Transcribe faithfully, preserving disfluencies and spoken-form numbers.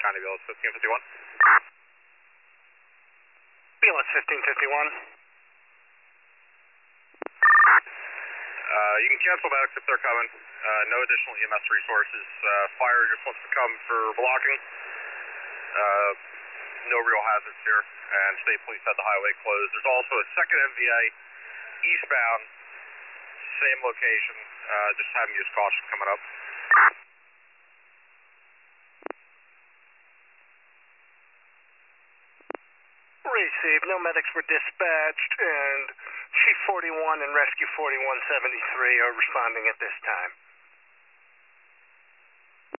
County B L S fifteen fifty-one. B L S fifteen fifty-one. Uh, you can cancel medics if they're coming. Uh, no additional E M S resources. Uh, fire just wants to come for blocking. Uh, no real hazards here. And state police had the highway closed. There's also a second M V A eastbound, same location. Uh, just having use caution coming up. Received. No medics were dispatched, and Chief forty-one and Rescue forty-one seventy-three are responding at this time.